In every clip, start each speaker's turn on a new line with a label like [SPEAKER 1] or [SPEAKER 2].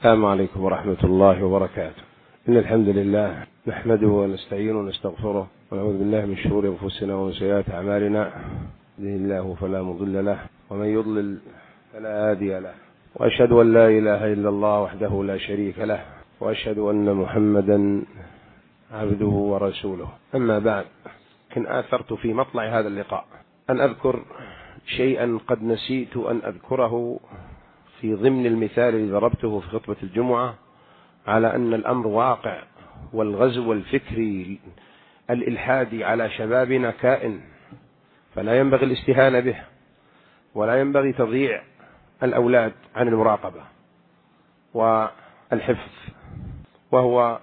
[SPEAKER 1] السلام عليكم ورحمة الله وبركاته. إن الحمد لله نحمده ونستعينه ونستغفره ونعوذ بالله من شرور أنفسنا ومن سيئات أعمالنا. يهده الله فلا مضل له ومن يضلل فلا هادي له، وأشهد أن لا إله إلا الله وحده لا شريك له، وأشهد أن محمدا عبده ورسوله. أما بعد، كن آثرت في مطلع هذا اللقاء أن أذكر شيئا قد نسيت أن أذكره في ضمن المثال الذي ضربته في خطبة الجمعة على أن الأمر واقع، والغزو الفكري الإلحادي على شبابنا كائن، فلا ينبغي الاستهانة به، ولا ينبغي تضييع الأولاد عن المراقبة والحفظ. وهو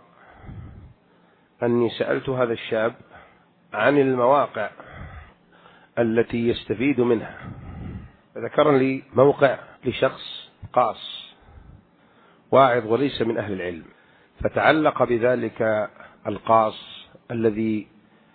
[SPEAKER 1] أني سألت هذا الشاب عن المواقع التي يستفيد منها، فذكر لي موقع لشخص قاص واعظ وليس من أهل العلم، فتعلق بذلك القاص الذي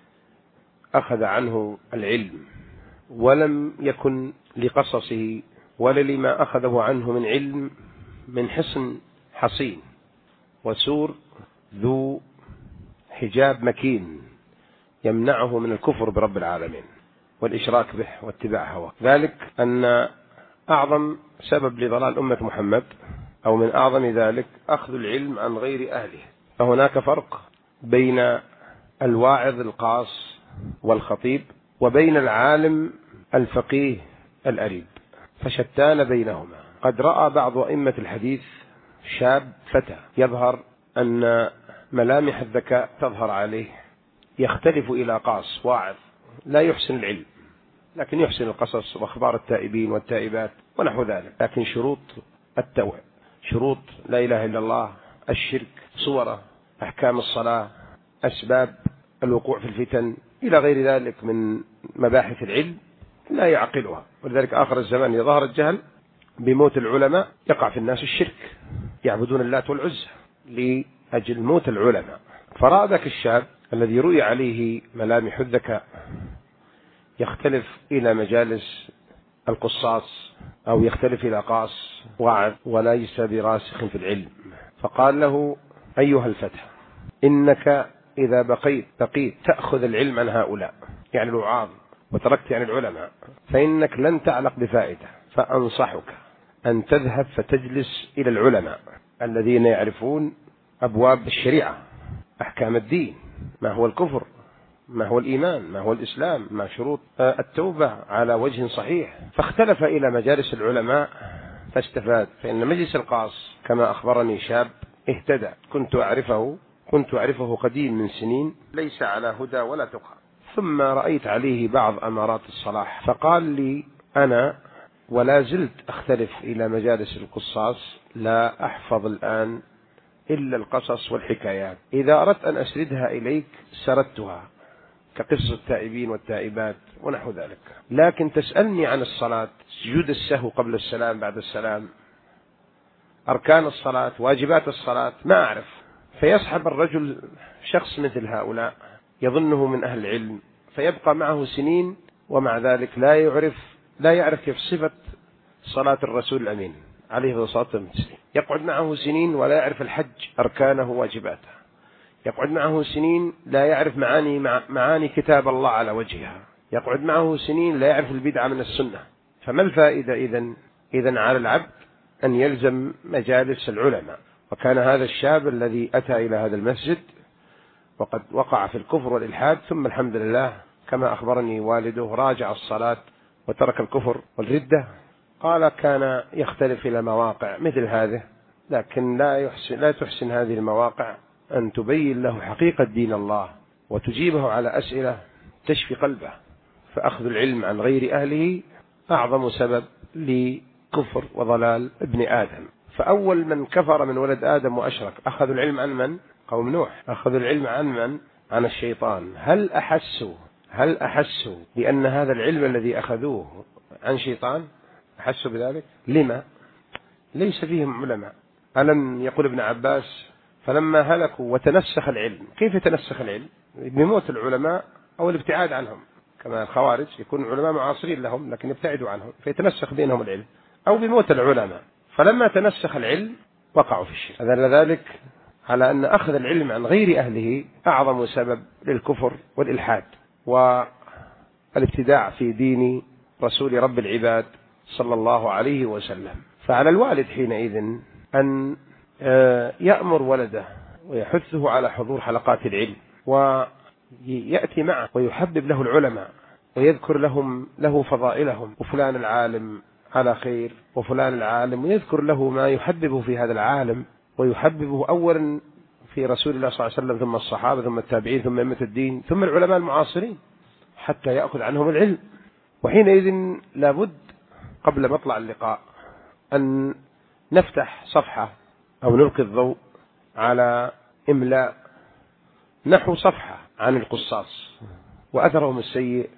[SPEAKER 1] أخذ عنه العلم، ولم يكن لقصصه ولا لما أخذه عنه من علم من حصن حصين وسور ذو حجاب مكين يمنعه من الكفر برب العالمين والإشراك به واتباع هواه. ذلك أن أعظم سبب لضلال أمة محمد، أو من أعظم ذلك، أخذ العلم عن غير أهله. فهناك فرق بين الواعظ القاص والخطيب وبين العالم الفقيه الأريب، فشتان بينهما. قد رأى بعض أئمة الحديث شاب فتى يظهر أن ملامح الذكاء تظهر عليه، يختلف إلى قاص واعظ لا يحسن العلم لكن يحسن القصص وأخبار التائبين والتائبات ونحو ذلك، لكن شروط التوع، شروط لا إله إلا الله، الشرك، صوره، أحكام الصلاة، أسباب الوقوع في الفتن، إلى غير ذلك من مباحث العلم لا يعقلها. ولذلك آخر الزمان إذا ظهر الجهل بموت العلماء يقع في الناس الشرك، يعبدون اللات والعزى لأجل موت العلماء. فرأى ذاك الشاب الذي رؤي عليه ملامح الذكاء يختلف إلى مجالس القصاص، أو يختلف إلى قاص واعظ وليس براسخ في العلم، فقال له: أيها الفتى، إنك إذا بقيت تأخذ العلم عن هؤلاء، يعني الوعاظ، وتركت عن العلماء، فإنك لن تعلق بفائدة، فأنصحك أن تذهب فتجلس إلى العلماء الذين يعرفون أبواب الشريعة، أحكام الدين، ما هو الكفر، ما هو الإيمان، ما هو الإسلام، ما شروط التوبة على وجه صحيح. فاختلف إلى مجالس العلماء فاستفاد. فإن مجلس القاص كما أخبرني شاب اهتدى، كنت أعرفه قديم من سنين، ليس على هدى ولا تقى، ثم رأيت عليه بعض أمارات الصلاح، فقال لي: أنا ولا زلت أختلف إلى مجالس القصاص، لا أحفظ الآن إلا القصص والحكايات، إذا أردت أن أسردها إليك سردتها كقصة التائبين والتائبات ونحو ذلك، لكن تسألني عن الصلاة، سجود السهو قبل السلام، بعد السلام، أركان الصلاة، واجبات الصلاة، ما أعرف. فيسحب الرجل شخص مثل هؤلاء يظنه من أهل العلم، فيبقى معه سنين ومع ذلك لا يعرف كيف صفة صلاة الرسول الأمين عليه الصلاة والسلام. يقعد معه سنين ولا يعرف الحج أركانه واجباته، يقعد معه سنين لا يعرف معاني كتاب الله على وجهها، يقعد معه سنين لا يعرف البدعة من السنة. فما الفائدة إذن على العبد أن يلزم مجالس العلماء. وكان هذا الشاب الذي أتى إلى هذا المسجد وقد وقع في الكفر والإلحاد، ثم الحمد لله كما أخبرني والده راجع الصلاة وترك الكفر والردة. قال: كان يختلف إلى مواقع مثل هذه، لكن لا تحسن هذه المواقع أن تبين له حقيقة دين الله وتجيبه على أسئلة تشفي قلبه. فأخذ العلم عن غير أهله أعظم سبب لكفر وضلال ابن آدم. فأول من كفر من ولد آدم وأشرك أخذوا العلم عن من؟ قوم نوح. أخذوا العلم عن من؟ عن الشيطان. هل أحسوا بأن هذا العلم الذي أخذوه عن شيطان؟ أحسوا بذلك؟ لما؟ ليس فيهم علماء. ألم يقول ابن عباس: فلما هلكوا وتنسخ العلم. كيف يتنسخ العلم؟ بموت العلماء أو الابتعاد عنهم، كما الخوارج يكون العلماء معاصرين لهم لكن يبتعدوا عنهم فيتنسخ بينهم العلم، أو بموت العلماء. فلما تنسخ العلم وقعوا في الشرك. دل ذلك على أن أخذ العلم عن غير أهله أعظم سبب للكفر والإلحاد والابتداع في دين رسول رب العباد صلى الله عليه وسلم. فعلى الوالد حينئذ أن يأمر ولده ويحثه على حضور حلقات العلم، ويأتي معه ويحبب له العلماء ويذكر له فضائلهم، وفلان العالم على خير وفلان العالم، ويذكر له ما يحببه في هذا العالم، ويحببه أولا في رسول الله صلى الله عليه وسلم، ثم الصحابة، ثم التابعين، ثم أئمة الدين، ثم العلماء المعاصرين، حتى يأخذ عنهم العلم. وحينئذ لابد قبل مطلع اللقاء أن نفتح صفحة أو نلقي الضوء على إملاء نحو صفحة عن القصاص وأثرهم السيء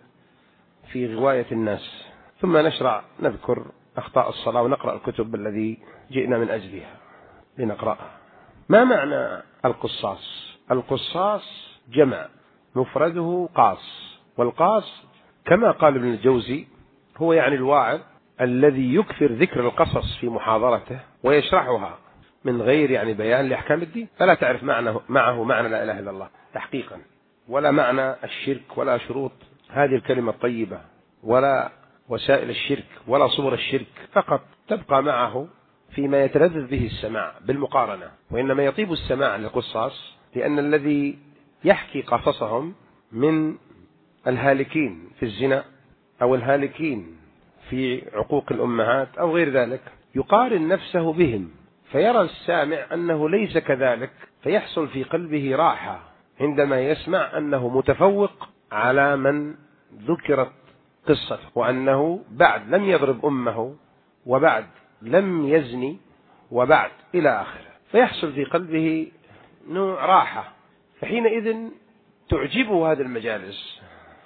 [SPEAKER 1] في غواية الناس، ثم نذكر أخطاء الصلاة ونقرأ الكتب الذي جئنا من أجلها لنقرأها. ما معنى القصاص؟ القصاص جمع مفرده قاص، والقاص كما قال ابن الجوزي هو يعني الواعظ الذي يكثر ذكر القصص في محاضرته ويشرحها من غير يعني بيان لأحكام الدين، فلا تعرف معه معنى لا إله إلا الله تحقيقا، ولا معنى الشرك، ولا شروط هذه الكلمة الطيبة، ولا وسائل الشرك، ولا صور الشرك، فقط تبقى معه فيما يتلذذ به السماع بالمقارنة. وإنما يطيب السماع للقصاص لأن الذي يحكي قصصهم من الهالكين في الزنا أو الهالكين في عقوق الأمهات أو غير ذلك يقارن نفسه بهم، فيرى السامع أنه ليس كذلك، فيحصل في قلبه راحة عندما يسمع أنه متفوق على من ذكرت قصته، وأنه بعد لم يضرب أمه، وبعد لم يزني، وبعد إلى آخره، فيحصل في قلبه نوع راحة، فحينئذ تعجبه هذه المجالس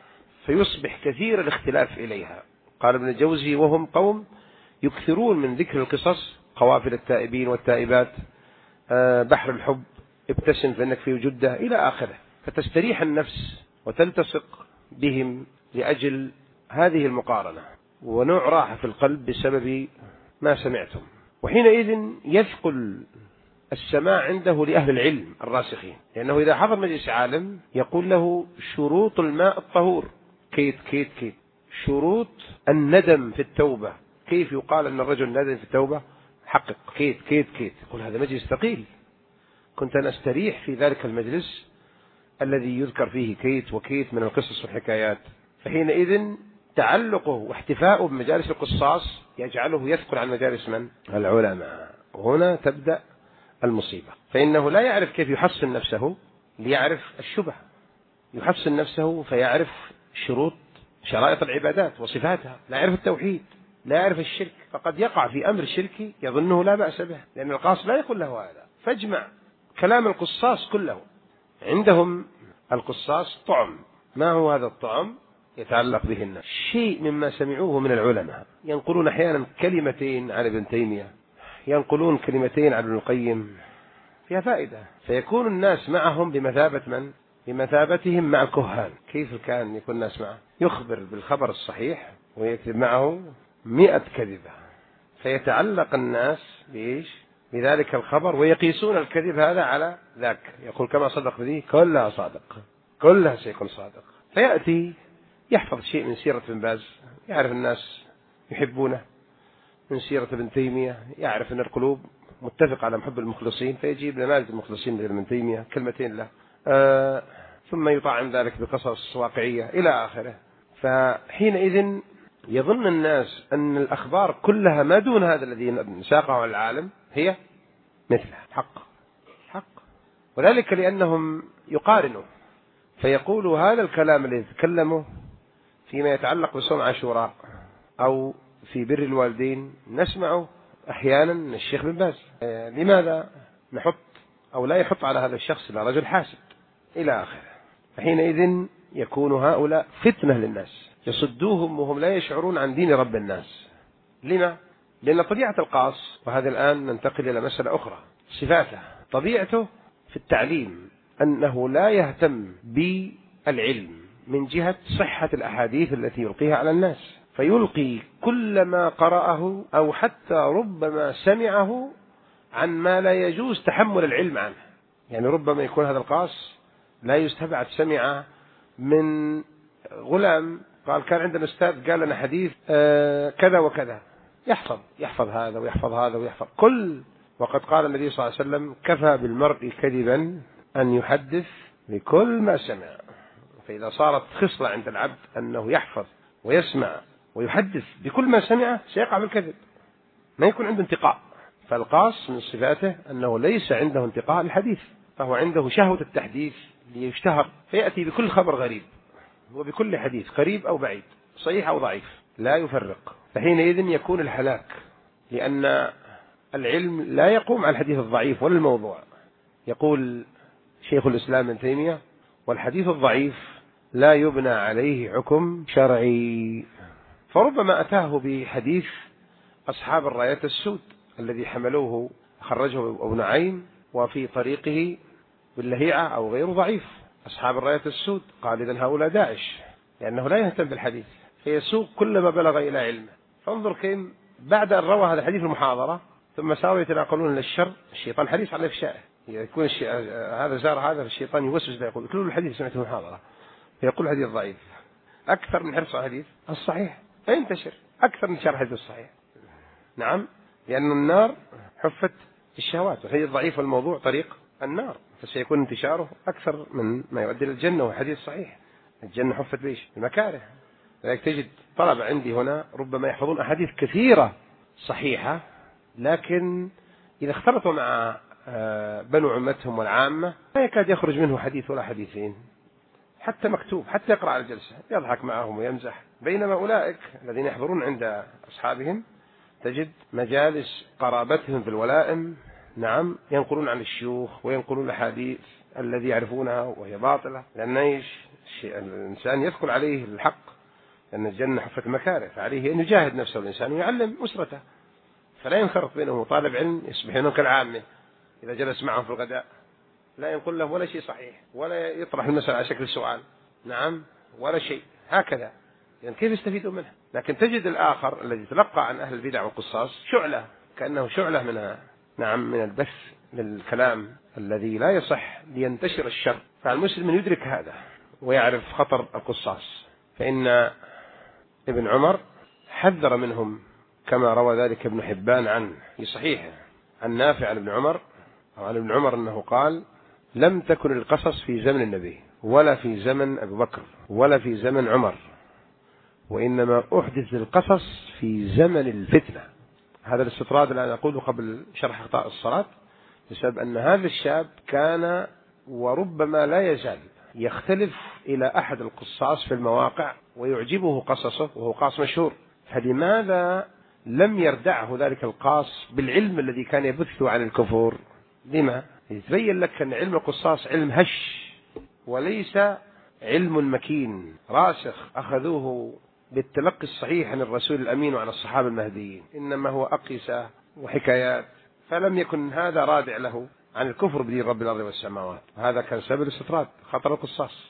[SPEAKER 1] فيصبح كثير الاختلاف إليها. قال ابن الجوزي: وهم قوم يكثرون من ذكر القصص، قوافل التائبين والتائبات، بحر الحب، ابتسم فإنك في جدة، إلى آخره، فتستريح النفس وتلتصق بهم لأجل هذه المقارنة، ونوع راحة في القلب بسبب ما سمعتم. وحينئذ يثقل السماع عنده لأهل العلم الراسخين، لأنه إذا حضر مجلس عالم يقول له شروط الماء الطهور، كيت كيت كيت، شروط الندم في التوبة، كيف يقال أن الرجل ندم في التوبة، حقق، كيت كيت كيت. يقول هذا مجلس ثقيل، كنت أنا أستريح في ذلك المجلس الذي يذكر فيه كيت وكيت من القصص والحكايات. فحينئذ تعلقه واحتفاؤه بمجالس القصاص يجعله يثقل عن مجالس من؟ العلماء. وهنا تبدأ المصيبة، فإنه لا يعرف كيف يحصن نفسه ليعرف الشبه، يحصن نفسه فيعرف شرائط العبادات وصفاتها، لا يعرف التوحيد، لا يعرف الشرك، فقد يقع في أمر شركي يظنه لا بأس به، لأن القاص لا يقول له هذا. فاجمع كلام القصاص كله. عندهم القصاص طعم، ما هو هذا الطعم؟ يتعلق به الناس، شيء مما سمعوه من العلماء، ينقلون أحيانا كلمتين عن ابن تيمية، ينقلون كلمتين عن ابن القيم، فيها فائدة، فيكون الناس معهم بمثابة من؟ بمثابتهم مع الكهان. كيف كان يكون الناس معه؟ يخبر بالخبر الصحيح ويكتب معه 100 كذبة، فيتعلق الناس بإيش؟ بذلك الخبر، ويقيسون الكذب هذا على ذاك، يقول كما صدق به كلها صادق، كلها سيكون صادق. فيأتي يحفظ شيء من سيرة ابن باز، يعرف الناس يحبونه، من سيرة ابن تيمية يعرف أن القلوب متفق على محب المخلصين، فيجيب نماذج المخلصين غير ابن تيمية كلمتين له، ثم يطعم ذلك بقصص واقعية إلى آخره. فحينئذ يظن الناس أن الأخبار كلها ما دون هذا الذي ساقه على العالم هي مثله، حق، وذلك لأنهم يقارنوا، فيقولوا هذا الكلام الذي يتكلمه فيما يتعلق بصوم عاشوراء أو في بر الوالدين نسمعه أحيانا من الشيخ بن باز، لماذا نحط أو لا يحط على هذا الشخص إلا رجل حاسد إلى آخره. فحينئذ يكون هؤلاء فتنة للناس، يصدوهم وهم لا يشعرون عن دين رب الناس. لما؟ لأن طبيعة القاص، وهذا الآن ننتقل إلى مسألة أخرى، صفاته، طبيعته في التعليم أنه لا يهتم بالعلم من جهة صحة الأحاديث التي يلقيها على الناس، فيلقي كل ما قرأه أو حتى ربما سمعه عن ما لا يجوز تحمل العلم عنه. يعني ربما يكون هذا القاص لا يستبعد سمع من غلام قال كان عندنا أستاذ قال لنا حديث كذا وكذا، يحفظ هذا ويحفظ هذا ويحفظ وقد قال النبي صلى الله عليه وسلم كفى بالمرء كذبا أن يحدث بكل ما سمع. فإذا صارت خصلة عند العبد أنه يحفظ ويسمع ويحدث بكل ما سمع سيقع بالكذب، ما يكون عنده انتقاء. فالقاص من صفاته أنه ليس عنده انتقاء الحديث، فهو عنده شهوة التحديث ليشتهر، فيأتي بكل خبر غريب وبكل حديث قريب أو بعيد، صحيح أو ضعيف، لا يفرق. فحينئذ يكون الهلاك، لأن العلم لا يقوم على الحديث الضعيف ولا الموضوع. يقول شيخ الإسلام ابن تيمية: والحديث الضعيف لا يبنى عليه حكم شرعي. فربما أتاه بحديث أصحاب الرايات السود الذي حملوه خرجه أبو نعيم وفي طريقه باللهيعة أو غير ضعيف. أصحاب الرايات السود قال إذن هؤلاء داعش، لأنه لا يهتم بالحديث فيسوق كل ما بلغ إلى علمه. فانظر كيف بعد أن روى هذا الحديث المحاضرة ثم صاروا يتناقلون للشر، الشيطان حديث على إفشائه. يكون هذا زار هذا الشيطان يوسوس له، يقول كل الحديث سمعته محاضرة، فيقول حديث ضعيف أكثر من حرص الحديث الصحيح، فينتشر أكثر من شرح الحديث الصحيح. نعم، لأن النار حفت الشهوات، والحديث الضعيف والموضوع طريق النار، فسيكون انتشاره أكثر من ما يؤدي للجنة. وحديث صحيح الجنة حفت بإيش؟ المكاره. لذلك تجد طلبة عندي هنا ربما يحفظون أحاديث كثيرة صحيحة، لكن إذا اختلطوا مع بنو عمتهم والعامة لا يكاد يخرج منه حديث ولا حديثين، حتى مكتوب، حتى يقرأ على الجلسة يضحك معهم ويمزح. بينما أولئك الذين يحضرون عند أصحابهم تجد مجالس قرابتهم في الولائم، نعم، ينقلون عن الشيوخ وينقلون الحديث الذي يعرفونها وهي باطلة، لأن الإنسان يثقل عليه الحق، لأن الجنة حفت مكاره، فعليه أن يجاهد نفسه الإنسان ويعلم أسرته، فلا ينخرط بينهم طالب علم يصبحون كالعامة إذا جلس معهم في الغداء لا ينقل لهم ولا شيء صحيح ولا يطرح المسألة على شكل سؤال، نعم، ولا شيء هكذا. يعني كيف يستفيدون منها؟ لكن تجد الآخر الذي تلقى عن أهل البدع والقصاص شعلة، كأنه شعلة منها، نعم، من البث للكلام الذي لا يصح لينتشر الشر. فالمسلم يدرك هذا ويعرف خطر القصاص. فإن ابن عمر حذر منهم كما روى ذلك ابن حبان عنه في صحيحه عن نافع عن ابن عمر أو عن ابن عمر أنه قال: لم تكن القصص في زمن النبي ولا في زمن أبي بكر ولا في زمن عمر، وإنما أحدث القصص في زمن الفتنة. هذا الاستطراد الآن أقوله قبل شرح أخطاء الصلاة، بسبب أن هذا الشاب كان وربما لا يزال يختلف إلى أحد القصاص في المواقع ويعجبه قصصه وهو قاص مشهور. فلماذا لم يردعه ذلك القاص بالعلم الذي كان يبثه عن الكفور؟ لما؟ يتبين لك أن علم القصاص علم هش وليس علم مكين راسخ أخذوه بالتلقي الصحيح عن الرسول الأمين وعن الصحابة المهديين، إنما هو أقيسة وحكايات، فلم يكن هذا رادع له عن الكفر بدين رب الأرض والسماوات. هذا كان سبب الاستطراد، خطر القصاص.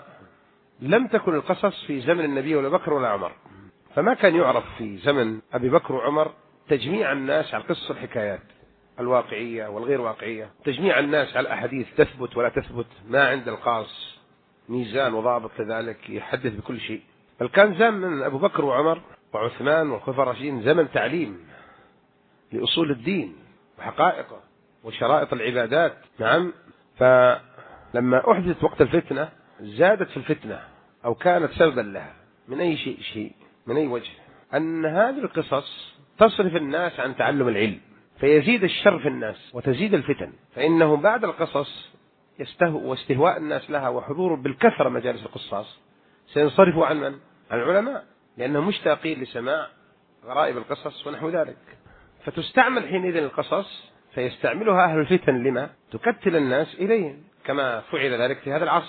[SPEAKER 1] فلم تكن القصص في زمن النبي ولا بكر ولا عمر، فما كان يعرف في زمن أبي بكر وعمر تجميع الناس على قصص الحكايات الواقعية والغير واقعية، تجميع الناس على أحاديث تثبت ولا تثبت، ما عند القاص ميزان وضابط كذلك يحدث بكل شيء. بل كان زمن أبو بكر وعمر وعثمان والخلفاء الراشدين زمن تعليم لأصول الدين وحقائقه وشرائط العبادات، نعم. فلما أحدثت وقت الفتنة زادت في الفتنة أو كانت سببا لها من أي شيء من أي وجه، أن هذه القصص تصرف الناس عن تعلم العلم، فيزيد الشر في الناس وتزيد الفتن. فإنه بعد القصص واستهواء الناس لها وحضور بالكثرة مجالس القصاص سينصرفوا عن من؟ عن العلماء، لأنهم مشتاقين لسماع غرائب القصص ونحو ذلك. فتستعمل حينئذ القصص فيستعملها أهل الفتن لما؟ تكتل الناس إليهم، كما فعل ذلك في هذا العصر.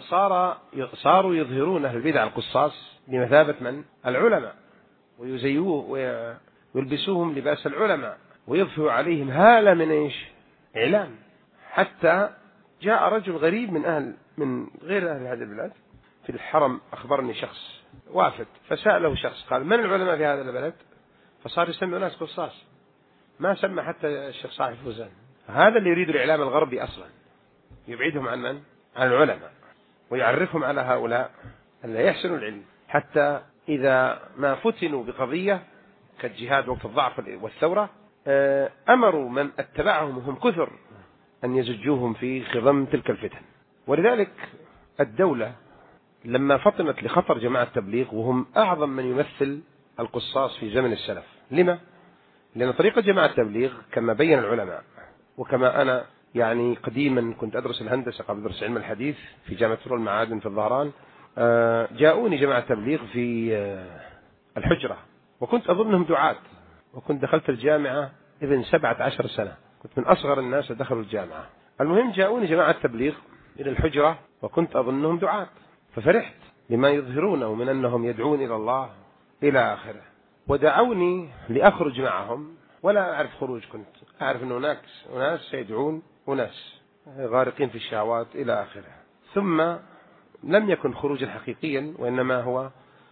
[SPEAKER 1] فصاروا يظهرون أهل البدع القصاص بمثابة من؟ العلماء، ويزيوه ويلبسوهم لباس العلماء ويضفوا عليهم هالة من إيش؟ إعلام. حتى جاء رجل غريب من غير أهل هذه البلاد في الحرم، أخبرني شخص وافد، فسأله شخص قال: من العلماء في هذا البلد؟ فصار يسمي ناس قصاص، ما سمى حتى الشيخ صالح الفوزان. هذا اللي يريد الإعلام الغربي أصلا، يبعدهم عن من؟ عن العلماء، ويعرفهم على هؤلاء اللي يحسنوا العلم، حتى إذا ما فتنوا بقضية كالجهاد وقت الضعف والثورة أمروا من اتبعهم وهم كثر أن يزجوهم في خضم تلك الفتن. ولذلك الدولة لما فطنت لخطر جماعة التبليغ، وهم أعظم من يمثل القصاص في زمن السلف. لما؟ لأن طريقة جماعة التبليغ كما بين العلماء، وكما أنا يعني قديما كنت أدرس الهندسة قبل درس علم الحديث في جامعة فروع المعادن في الظهران، جاءوني جماعة التبليغ في الحجرة، وكنت أظنهم دعاة، وكنت دخلت الجامعة ابن 17 سنة، كنت من أصغر الناس دخلوا الجامعة. المهم جاءوني جماعة التبليغ إلى الحجرة وكنت أظنهم دعاة، ففرحت لما يظهرونه من أنهم يدعون إلى الله إلى آخره، ودعوني لأخرج معهم، ولا أعرف خروج، كنت أعرف أن هناك أناس سيدعون وناس غارقين في الشهوات إلى آخره. ثم لم يكن خروجا حقيقيا، وإنما هو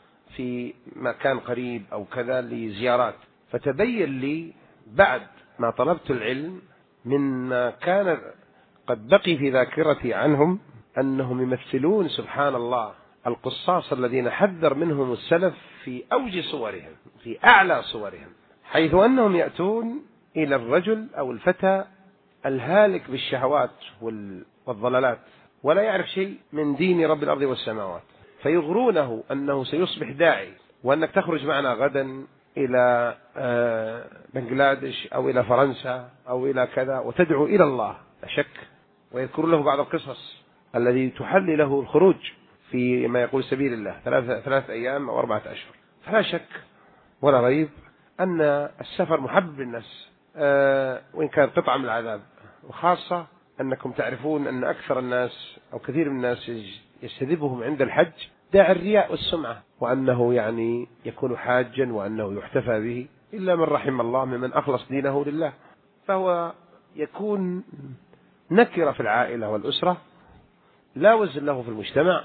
[SPEAKER 1] في مكان قريب أو كذا لزيارات. فتبين لي بعد ما طلبت العلم مما كان قد بقي في ذاكرتي عنهم أنهم يمثلون سبحان الله القصاص الذين حذر منهم السلف في أوج صورهم، في أعلى صورهم، حيث أنهم يأتون إلى الرجل أو الفتى الهالك بالشهوات والضلالات، ولا يعرف شيء من دين رب الأرض والسماوات، فيغرونه أنه سيصبح داعي، وأنك تخرج معنا غدا إلى بنغلاديش أو إلى فرنسا أو إلى كذا وتدعو إلى الله، لا شك. ويذكر له بعض القصص الذي تحل له الخروج في ما يقول سبيل الله 3 أيام أو 4 أشهر. فلا شك ولا ريب أن السفر محبب للناس، وإن كان قطعة من العذاب، وخاصة أنكم تعرفون أن أكثر الناس أو كثير من الناس يستذبهم عند الحج داعي الرياء والسمعة، وأنه يعني يكون حاجا وأنه يحتفى به، إلا من رحم الله ممن أخلص دينه لله، فهو يكون نكرة في العائلة والأسرة، لا وزن له في المجتمع،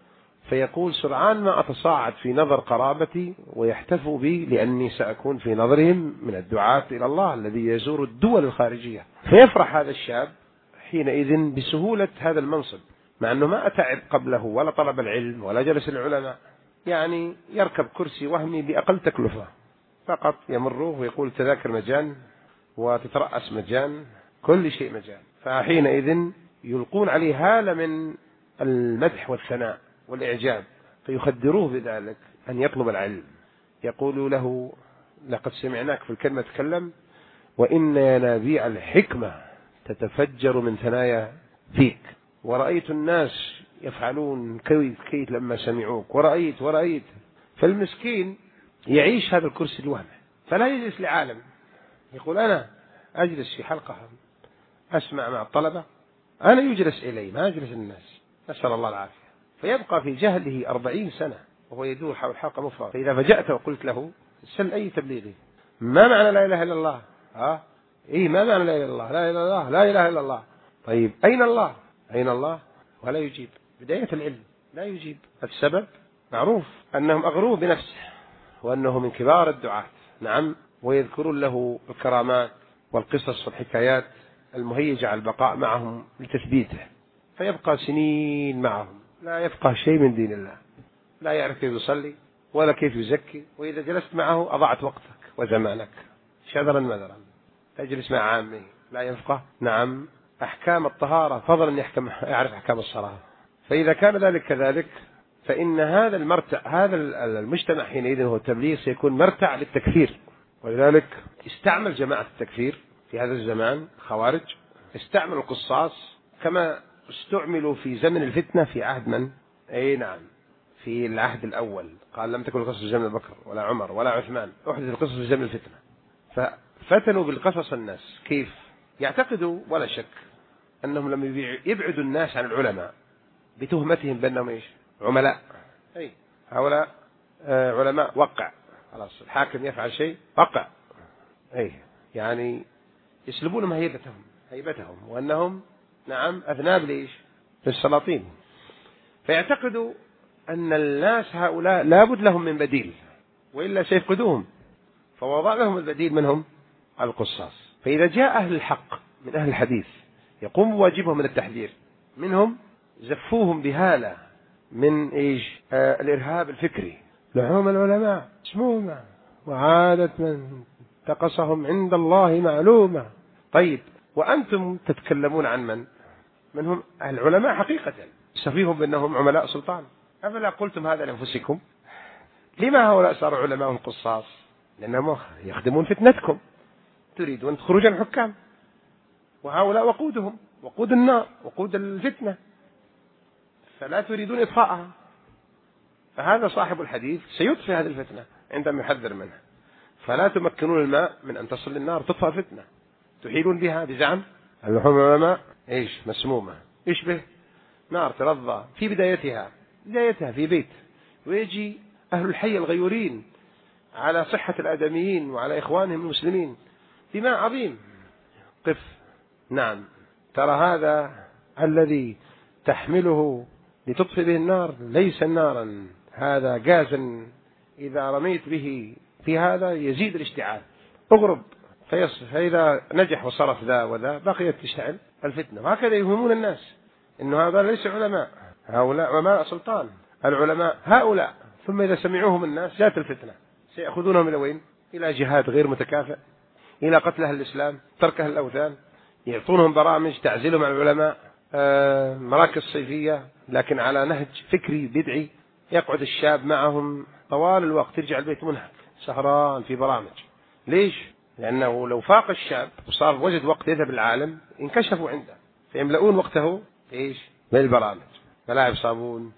[SPEAKER 1] فيقول سرعان ما أتصاعد في نظر قرابتي ويحتفوا بي، لأني سأكون في نظرهم من الدعاة إلى الله الذي يزور الدول الخارجية. فيفرح هذا الشاب حينئذ بسهولة هذا المنصب، مع أنه ما أتعب قبله ولا طلب العلم ولا جلس العلماء، يعني يركب كرسي وهمي بأقل تكلفة، فقط يمره ويقول تذاكر مجان وتترأس مجان، كل شيء مجان. فحينئذ يلقون عليه هالة من المدح والثناء والإعجاب، فيخدروه بذلك أن يطلب العلم. يقول له لقد سمعناك في الكلمة تكلم، وإن ينابيع الحكمة تتفجر من ثنايا فيك، ورأيت الناس يفعلون كيت لما سمعوك، ورأيت. فالمسكين يعيش هذا الكرسي الوهمي، فلا يجلس لعالم، يقول أنا أجلس في حلقة أسمع مع الطلبة، أنا يجلس إلي ما أجلس الناس، نسأل الله العافية. فيبقى في جهله 40 سنة وهو يدور حول حلقة مفرغة. فإذا فجأت وقلت له سل أي تبليغي، ما معنى لا إله إلا الله؟ ما معنى لا إله إلا الله؟ لا إله إلا الله، لا إله إلا الله. طيب أين الله؟ أين الله؟ ولا يجيب. بداية العلم لا يجيب. السبب معروف، أنهم أغروه بنفسه، وأنه من كبار الدعاة. نعم، ويذكرون له الكرامات والقصص والحكايات المهيجة على البقاء معهم لتثبيته، فيبقى سنين معهم لا يفقه شيء من دين الله، لا يعرف كيف يصلي ولا كيف يزكي، وإذا جلست معه أضعت وقتك وزمانك شذرا مذرا. تجلس مع عامي لا يفقه نعم أحكام الطهارة، فضلا أن يعرف أحكام الصلاة. فإذا كان ذلك كذلك، فإن هذا المجتمع حينئذ هو التبليغ سيكون مرتع للتكفير. ولذلك استعمل جماعة التكفير في هذا الزمان خوارج، استعمل القصاص كما استعملوا في زمن الفتنة في عهد من؟ نعم، في العهد الأول قال لم تكن القصص في زمن بكر ولا عمر ولا عثمان، أحدث القصص في زمن الفتنة. ففتنوا بالقصص الناس، كيف يعتقدوا ولا شك أنهم لم يبعدوا الناس عن العلماء بتهمتهم بأنهم عملاء. هؤلاء علماء وقع، خلاص الحاكم يفعل شيء وقع، يعني يسلبونهم هيبتهم، وأنهم نعم أذناب للسلاطين. فيعتقدوا أن الناس هؤلاء لابد لهم من بديل وإلا سيفقدوهم، فوضع لهم البديل منهم القصاص. فإذا جاء أهل الحق من أهل الحديث يقوم بواجبهم من التحذير منهم، زفوهم بهالة من الإرهاب الفكري، لحوم العلماء مسمومة وعادة من تقصهم عند الله معلومة. طيب، وأنتم تتكلمون عن من هم العلماء حقيقة، صفيهم بأنهم عملاء سلطان، أفلا قلتم هذا لأنفسكم؟ لما هؤلاء صاروا علماء قصاص؟ لأنهم يخدمون فتنتكم، تريدون خروج الحكام، وهؤلاء وقودهم وقود النار، وقود الفتنة، فلا تريدون إطفاءها. فهذا صاحب الحديث سيطفئ هذه الفتنة عندما يحذر منها. فلا تمكنون الماء من أن تصل للنار تطفأ الفتنة، تحيلون بها بزعم اللحوم العلماء مسمومة، يشبه نار ترضى في بدايتها في بيت، ويجي أهل الحي الغيورين على صحة الآدميين وعلى إخوانهم المسلمين دماء عظيم. قف، نعم، ترى هذا الذي تحمله لتطفئ به النار ليس نارا، هذا غازا إذا رميت به في هذا يزيد الاشتعال، اغرب فإذا نجح وصرف ذا وذا بقيت تشتعل الفتنة. وهكذا يهمون الناس إنه هذا ليس علماء، هؤلاء علماء سلطان، العلماء هؤلاء. ثم إذا سمعوهم الناس جاءت الفتنة، سيأخذونهم إلى وين؟ إلى جهاد غير متكافئ، إلى قتل أهل الإسلام، ترك أهل الأوثان، يعطونهم برامج تعزلهم عن العلماء، مراكز صيفية لكن على نهج فكري بدعي، يقعد الشاب معهم طوال الوقت، يرجع البيت منهك سهران في برامج. ليش؟ لأنه لو فاق الشاب وصار وجد وقت يذهب العالم انكشفوا عنده، فيملؤون وقته بالبرامج، ملاعب صابون،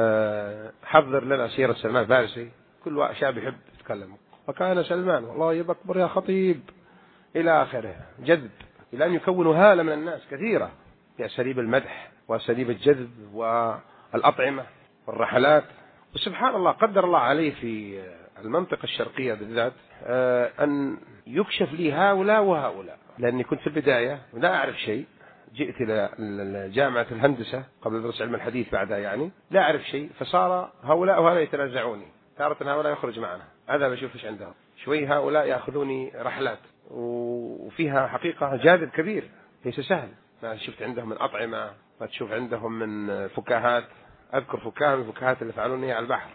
[SPEAKER 1] حضر لنا سيرة سلمان الفارسي، كل شاب يحب يتكلم، وكان سلمان والله يبكبر يا خطيب إلى آخره، جذب إلى أن يكونوا هالة من الناس كثيرة بأساليب المدح وأساليب الجذب والأطعمة والرحلات. وسبحان الله قدر الله عليه في المنطقة الشرقية بالذات أن يكشف لي هؤلاء وهؤلاء، لأني كنت في البداية لا أعرف شيء، جئت إلى جامعة الهندسة قبل درس علم الحديث بعدها، يعني لا أعرف شيء، فصار هؤلاء وهؤلاء يتنازعوني، تارة هؤلاء يخرج معنا هذا بشوف إيش عندهم، شوي هؤلاء يأخذوني رحلات، وفيها حقيقة جاذب كبير ليس سهل، ما شفت عندهم من أطعمة، ما تشوف عندهم من فكاهات. أذكر فكاهة من الفكاهات اللي فعلوني على البحر،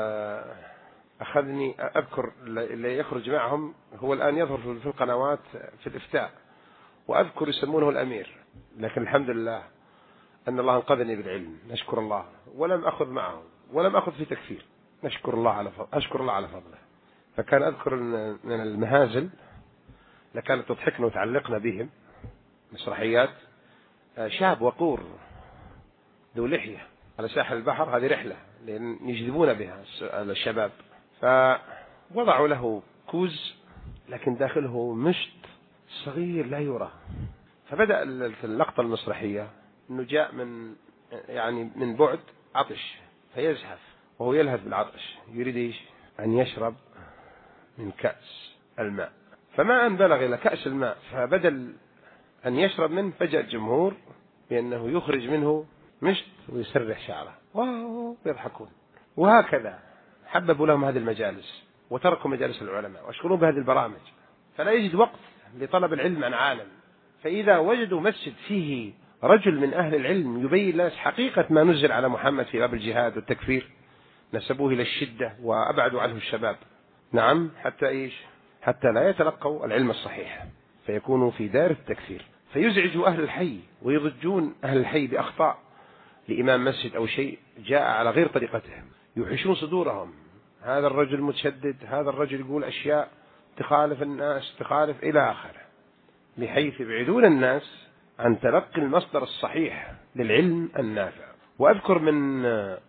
[SPEAKER 1] أخذني أذكر اللي يخرج معهم هو الآن يظهر في القنوات في الإفتاء، وأذكر يسمونه الأمير، لكن الحمد لله أن الله أنقذني بالعلم، نشكر الله، ولم أخذ معه ولم أخذ في تكفير، نشكر الله على أشكر الله على فضله. فكان أذكر من المهازل لكانت تضحكنا وتعلقنا بهم مسرحيات، شاب وقور ذو لحية على ساحل البحر، هذه رحلة لأن يجذبون بها الشباب، فوضعوا له كوز لكن داخله مشط صغير لا يرى، فبدأ اللقطة المسرحية أنه جاء من بعد عطش فيزحف وهو يلهث بالعطش، يريد أن يشرب من كأس الماء، فما أن بلغ إلى كأس الماء فبدل أن يشرب منه فجأة الجمهور بأنه يخرج منه مشط ويسرح شعره ويضحكون. وهكذا حببوا لهم هذه المجالس وتركوا مجالس العلماء واشغلوا بهذه البرامج، فلا يجد وقت لطلب العلم عن عالم. فإذا وجدوا مسجد فيه رجل من أهل العلم يبين الناس حقيقة ما نزل على محمد في باب الجهاد والتكفير، نسبوه إلى الشدة وأبعدوا عنه الشباب، نعم، حتى لا يتلقوا العلم الصحيح فيكونوا في دائرة التكفير، فيزعجوا أهل الحي ويضجون أهل الحي بأخطاء لإمام مسجد أو شيء جاء على غير طريقتهم، يوحشون صدورهم، هذا الرجل متشدد، هذا الرجل يقول أشياء تخالف الناس، تخالف إلى آخره، بحيث يبعدون الناس عن تلقي المصدر الصحيح للعلم النافع. وأذكر من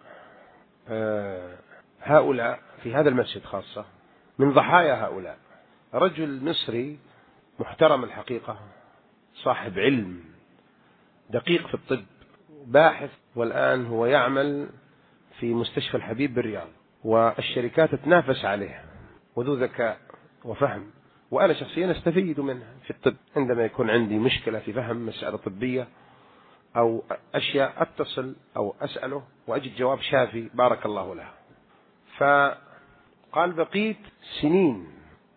[SPEAKER 1] هؤلاء في هذا المسجد خاصة من ضحايا هؤلاء رجل مصري محترم الحقيقة، صاحب علم دقيق في الطب، باحث، والآن هو يعمل في مستشفى الحبيب بالرياض، والشركات تتنافس عليه، وذو ذكاء وفهم، وأنا شخصيا استفيد منه في الطب عندما يكون عندي مشكلة في فهم مسألة طبية أو أشياء أتصل أو أسأله وأجد جواب شافي بارك الله له. فقال بقيت سنين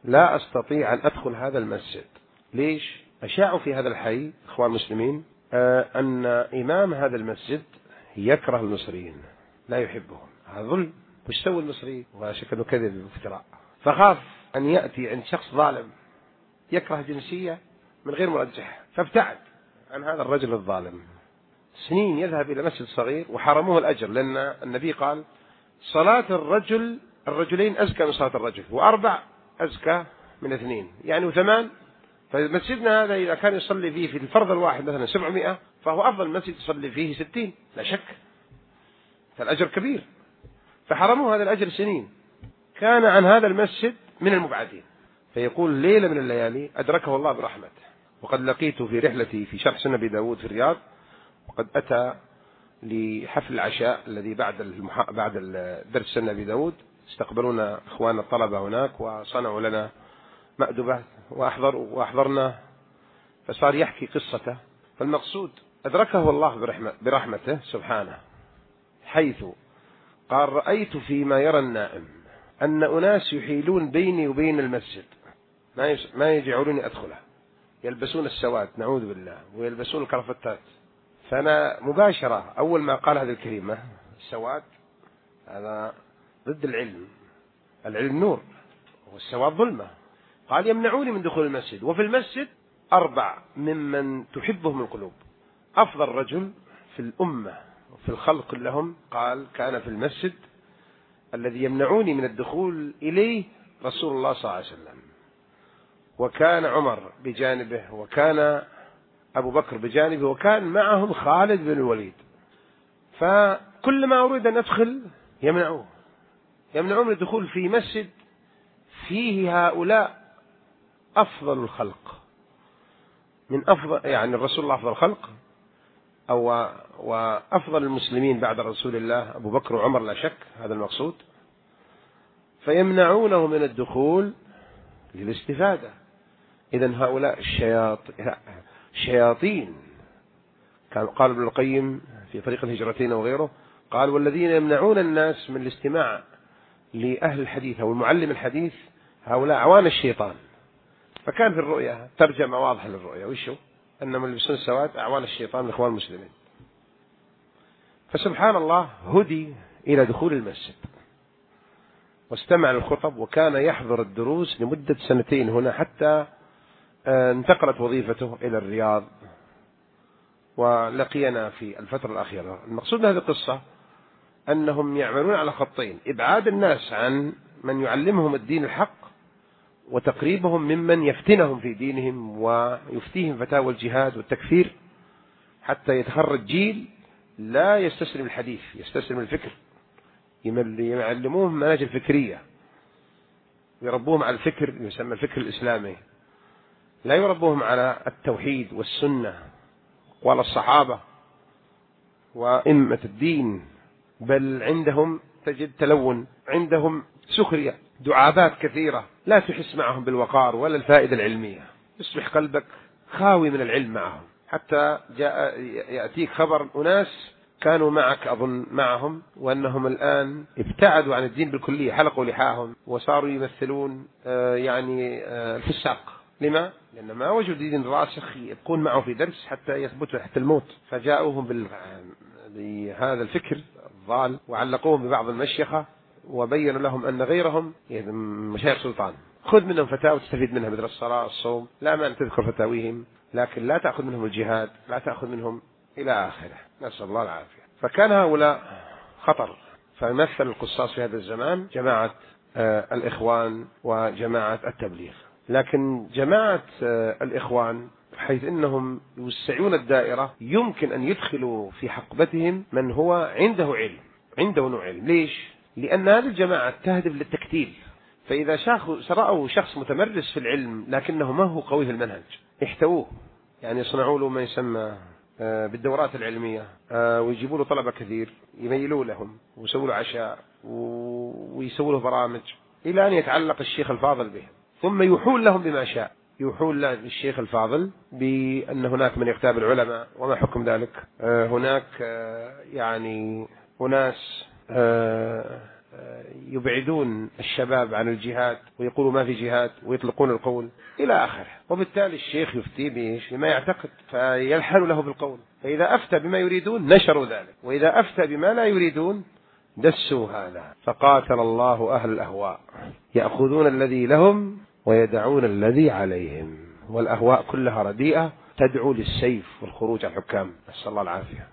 [SPEAKER 1] لا أستطيع أن أدخل هذا المسجد. ليش؟ أشاعوا في هذا الحي إخوان المسلمين أن إمام هذا المسجد يكره المصريين، لا يحبهم، هذا ظلم. وش سوى المصريين؟ ولا شك أنه كذب وافتراء. فخاف أن يأتي عند شخص ظالم يكره جنسية من غير مرجح، فابتعد عن هذا الرجل الظالم. سنين يذهب إلى مسجد صغير وحرموه الأجر، لأن النبي قال صلاة الرجلين أزكى من صلاة الرجل، وأربع أزكى من اثنين، يعني وثمان. فمسجدنا هذا إذا كان يصلي فيه في الفرض الواحد مثلا 700، فهو أفضل مسجد يصلي فيه 60 لا شك، فالأجر كبير. فحرموه هذا الأجر سنين. كان عن هذا المسجد من المبعدين. فيقول ليلة من الليالي أدركه الله برحمته، وقد لقيته في رحلتي في شرح سنن أبي داود في الرياض، وقد أتى لحفل العشاء الذي بعد درس سنن أبي داود. استقبلونا إخواننا الطلبة هناك وصنعوا لنا مأدبة وأحضرنا، فصار يحكي قصته. فالمقصود أدركه الله برحمته سبحانه، حيث قال رأيت فيما يرى النائم أن أناس يحيلون بيني وبين المسجد، ما يجعلوني أدخله، يلبسون السواد نعوذ بالله ويلبسون الكرافتات. فأنا مباشرة أول ما قال هذه الكلمة السواد هذا ضد العلم، العلم نور والسواد ظلمة. قال يمنعوني من دخول المسجد، وفي المسجد 4 ممن تحبهم القلوب، أفضل رجل في الأمة وفي الخلق لهم، قال كان في المسجد الذي يمنعوني من الدخول إليه رسول الله صلى الله عليه وسلم، وكان عمر بجانبه، وكان أبو بكر بجانبه، وكان معهم خالد بن الوليد. فكل ما أريد أن أدخل يمنعون من الدخول في مسجد فيه هؤلاء أفضل الخلق، من أفضل يعني الرسول الله أفضل الخلق وأفضل المسلمين بعد رسول الله أبو بكر وعمر لا شك، هذا المقصود. فيمنعونه من الدخول للاستفادة. إذن هؤلاء الشياطين قال ابن القيم في طريق الهجرتين وغيره، قال والذين يمنعون الناس من الاستماع لأهل الحديث أو المعلم الحديث هؤلاء أعوان الشيطان. فكان في الرؤيا ترجمة واضحة للرؤيا، وشو أنهم يلبسون السواد أعوان الشيطان من الإخوان المسلمين. فسبحان الله هدي إلى دخول المسجد واستمع للخطب، وكان يحضر الدروس لمدة 2 هنا، حتى انتقلت وظيفته إلى الرياض ولقينا في الفترة الأخيرة. المقصود من هذه القصة أنهم يعملون على خطين: إبعاد الناس عن من يعلمهم الدين الحق، وتقريبهم ممن يفتنهم في دينهم ويفتيهم فتاوى الجهاد والتكفير، حتى يتخرج جيل لا يستسلم الحديث، يستسلم الفكر. يعلموهم مناهج الفكرية، يربوهم على الفكر يسمى الفكر الإسلامي، لا يربوهم على التوحيد والسنة وعلى الصحابة وإمة الدين، بل عندهم تجد تلون، عندهم سخرية، دعابات كثيرة لا تحس معهم بالوقار ولا الفائدة العلمية. يصبح قلبك خاوي من العلم معهم، حتى يأتيك خبر أناس كانوا معك أظن معهم وأنهم الآن ابتعدوا عن الدين بالكلية، حلقوا لحاهم وصاروا يمثلون الفساق. لما؟ لأن ما وجدوا دين راسخ يبقون معه في درس حتى يثبتوا حتى الموت، فجاءوهم بهذا الفكر الضال وعلقوهم ببعض المشيخة، وبينوا لهم أن غيرهم مشايخ سلطان خذ منهم فتاوى تستفيد منها مثل الصلاة الصوم، لا مانع تذكر فتاويهم، لكن لا تأخذ منهم الجهاد، لا تأخذ منهم إلى آخره، نسأل الله العافية. فكان هؤلاء خطر. فمثل القصاص في هذا الزمان جماعة الإخوان وجماعة التبليغ. لكن جماعة الإخوان حيث إنهم يوسعون الدائرة، يمكن أن يدخلوا في حقبتهم من هو عنده علم، عنده نوع علم. ليش؟ لأن هذه الجماعة تهدف للتكتيل. فإذا رأوا شخص متمرس في العلم لكنه ما هو قوي في المنهج، احتووه، يعني يصنعوا له ما يسمى بالدورات العلمية، ويجيبوا له طلبة كثير يميلوا لهم ويسووا له عشاء ويسووا له برامج إلى أن يتعلق الشيخ الفاضل به، ثم يحول لهم بما شاء. يحول للشيخ الفاضل بأن هناك من يغتاب العلماء وما حكم ذلك، هناك يعني أناس يبعدون الشباب عن الجهاد ويقولوا ما في جهاد ويطلقون القول إلى آخره. وبالتالي الشيخ يفتي بما يعتقد فيلحن له بالقول، فإذا أفتى بما يريدون نشروا ذلك، وإذا أفتى بما لا يريدون دسوا هذا. فقاتل الله أهل الأهواء، يأخذون الذي لهم ويدعون الذي عليهم، والأهواء كلها رديئة تدعو للسيف والخروج على الحكام، نسأل الله العافية.